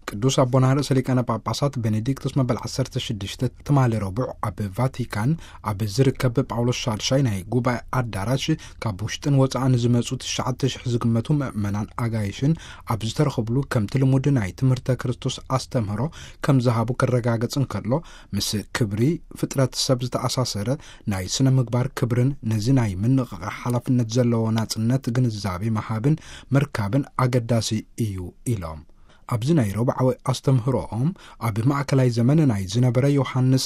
ቅዱስ አቡነ ርእሰ ሊቃነ ጳጳሳት ቤኔዲክቶስ መበል 16 ትማሊ ረቡዕ ኣብ ቫቲካን ኣብ ዝርከብ ጳውሎስ ሻድሻይ ናይ ጉባኤ ኣዳራሽ ካብ ውሽጥን ወፃእን ዝመጹ 9,000 ዝግመቱ ምእመናን ኣጋይሽን ኣብ ዝተረኸብሉ ከምቲ ልሙድ ናይ ትምህርተ ክርስቶስ ኣስተምህሮ ከም ዝሃቡ ክረጋገጽን ከሎ ምስ ክብሪ ፍጥረት ሰብ ዝተኣሳሰረ ናይ ስነ ምግባር ክብርን ነዚ ናይ ምንቕቓሕ ሓላፍነት ዘለዎ ናጽነት ግንዛቤ መሃብን መርካብን ኣገዳሲ እዩ ኢሎም ኣብዚ ናይ ረቡዓዊ ኣስተምህሮኦም ኣብ ማእከላይ ዘመን ናይ ዝነበረ ዮሐንስ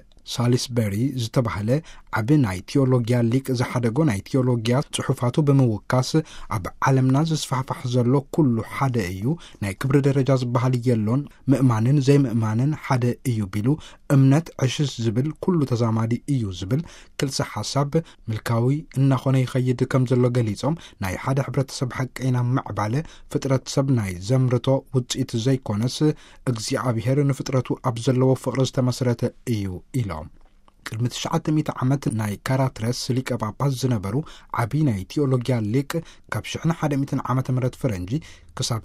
ሳሊስበሪ ዝተባህለ ዓብ ናይ ቴዎሎግያ ሊቅ ዝሓደጎ ናይ ቴዎሎግያ ጽሑፋቱ ብምውካስ ኣብ ዓለምና ዝስፋሕፋሕ ዘሎ ኩሉ ሓደ እዩ ናይ ክብሪ ደረጃ ዝበሃል የሎን ምእማንን ዘይምእማንን ሓደ እዩ ቢሉ እምነት ዕሽስ ዝብል ኩሉ ተዛማዲ እዩ ዝብል ክልሲ ሓሳብ ምልካዊ እናኾነ ይኸይድ ከም ዘሎ ገሊጾም ናይ ሓደ ሕብረተሰብ ሓቀኛ ምዕባለ ፍጥረት ሰብ ናይ ዘምርቶ ውጽኢት ዘይኮነስ እግዚኣብሔር ንፍጥረቱ ኣብ ዘለዎ ፍቕሪ ዝተመስረተ እዩ ኢሎም ቅድሚ 900 ዓመት ናይ ካራትረስ ሊቀ ጳጳስ ዝነበሩ ዓብይ ናይ ቴዎሎግያ ሊቅ ካብ 1100 ዓመተ ምህረት ፈረንጂ ክሳብ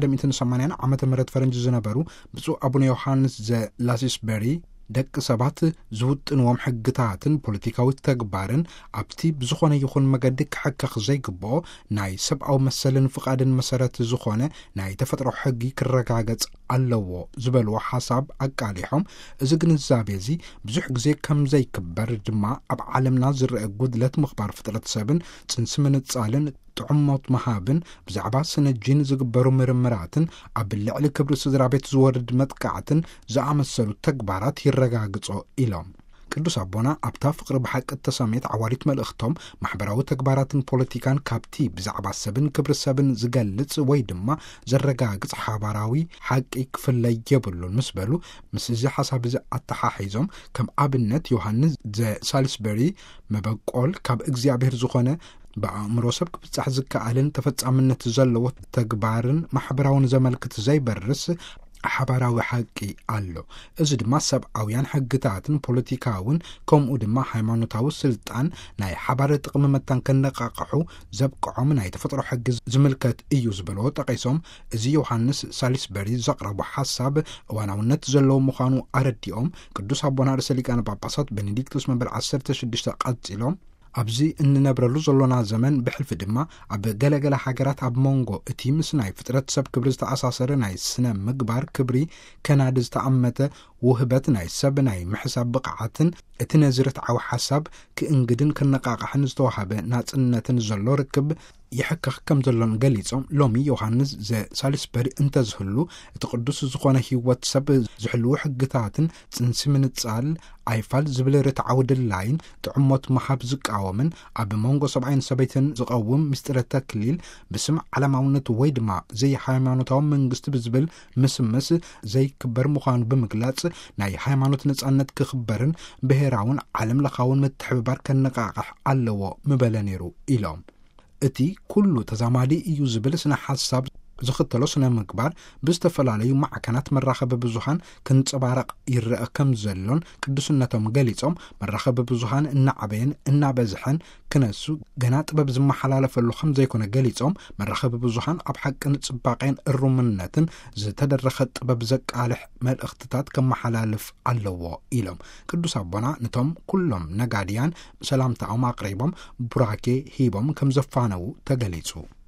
1180 ዓመተ ምህረት ፈረንጂ ዝነበሩ ብፁዕ አቡነ ዮሐንስ ዘላሲስበሪ ደቂ ሰባት ዝውጥንዎም ሕግታትን ፖለቲካዊ ተግባርን ኣብቲ ብዝኾነ ይኹን መገዲ ክሕከኽ ዘይግብኦ ናይ ሰብኣዊ መሰልን ፍቓድን መሰረት ዝኾነ ናይ ተፈጥሮ ሕጊ ክረጋገጽ ኣለዎ ዝበልዎ ሓሳብ ኣቃሊሖም እዚ ግንዛቤ እዚ ብዙሕ ግዜ ከም ዘይክበር ድማ ኣብ ዓለምና ዝረአ ጉድለት ምኽባር ፍጥረት ሰብን ጽንሲ ምንጻልን ጥዑሞት መሃብን ብዛዕባ ስነጂን ዝግበሩ ምርምራትን ኣብ ልዕሊ ክብሪ ስድራ ቤት ዝወርድ መጥቃዕትን ዝኣመሰሉ ተግባራት ይረጋግጾ ኢሎም ቅዱስ አቦና ኣብታ ፍቅሪ ብሓቂ ተሰሜት ዓዋሪት መልእኽቶም ማሕበራዊ ተግባራትን ፖለቲካን ካብቲ ብዛዕባ ሰብን ክብሪ ሰብን ዝገልጽ ወይ ድማ ዘረጋግጽ ሓባራዊ ሓቂ ክፍለይ የብሉን ምስ በሉ ምስ እዚ ሓሳብ እዚ ኣተሓሒዞም ከም ኣብነት ዮሐንስ ዘሳሊስበሪ መበቆል ካብ እግዚኣብሔር ዝኾነ በአእምሮ ሰብ ክብጻሕ ዝከኣልን ተፈጻምነት ዘለዎ ተግባርን ማሕበራውን ዘመልክት ዘይበርስ ሓባራዊ ሓቂ ኣሎ እዚ ድማ ሰብኣውያን ሕግታትን ፖለቲካውን ከምኡ ድማ ሃይማኖታዊ ስልጣን ናይ ሓባር ጥቕሚ መታን ከነቃቕሑ ዘብቅዖም ናይ ተፈጥሮ ሕጊ ዝምልከት እዩ ዝበልዎ ጠቂሶም እዚ ዮሐንስ ሳሊስበሪ ዘቕረቡ ሓሳብ እዋናውነት ዘለዎ ምዃኑ ኣረዲኦም ቅዱስ አቡነ ርእሰ ሊቃነ ጳጳሳት ቤኔዲክቶስ መበል 16 ቀጺሎም ኣብዚ እንነብረሉ ዘሎና ዘመን ብሕልፊ ድማ ኣብ ገለገለ ሃገራት ኣብ መንጎ እቲ ምስ ናይ ፍጥረት ሰብ ክብሪ ዝተኣሳሰረ ናይ ስነ ምግባር ክብሪ ከናዲ ዝተኣመተ ውህበት ናይ ሰብ ናይ ምሕሳብ ብቕዓትን እቲ ነዝረትዓዊ ሓሳብ ክእንግድን ክነቃቕሕን ዝተዋሃበ ናጽነትን ዘሎ ርክብ ይሕከኽ ከም ዘሎን ገሊጾም ሎሚ ዮሐንስ ዘሳሊስበሪ እንተዝህሉ እቲ ቅዱስ ዝኾነ ህይወት ሰብ ዝሕልው ሕግታትን ጽንሲ ምንጻል ኣይፋል ዝብል ርትዓዊ ድላይን ጥዑሞት መሃብ ዝቃወምን ኣብ መንጎ ሰብኣይን ሰበይትን ዝቐውም ምስጢረ ተክሊል ብስም ዓለማውነት ወይ ድማ ዘይሃይማኖታዊ መንግስቲ ብዝብል ምስምስ ዘይክበር ምዃኑ ብምግላጽ ናይ ሃይማኖት ነጻነት ክኽበርን ብሄራውን ዓለም ለኻውን ምትሕብባር ከነቃቕሕ ኣለዎ ምበለ ነይሩ ኢሎም እቲ ኩሉ ተዛማዲ እዩ ዝብል ስነ ሓሳብ ዝኽተሎ ስነ ምግባር ብዝተፈላለዩ ማዕከናት መራኸቢ ብዙሃን ክንጽባረቕ ይርአ ከም ዘሎን ቅዱስነቶም ገሊጾም መራኸቢ ብዙሃን እናዓበየን እናበዝሐን ክነሱ ገና ጥበብ ዝመሓላለፈሉ ከም ዘይኮነ ገሊጾም መራኸቢ ብዙሃን ኣብ ሓቅን ጽባቐን እሩምነትን ዝተደረኸ ጥበብ ዘቃልሕ መልእኽትታት ከመሓላልፍ ኣለዎ ኢሎም ቅዱስ አቦና ነቶም ኩሎም ነጋድያን ሰላምታኦም ኣቕሪቦም ቡራኬ ሂቦም ከም ዘፋነው ተገሊጹ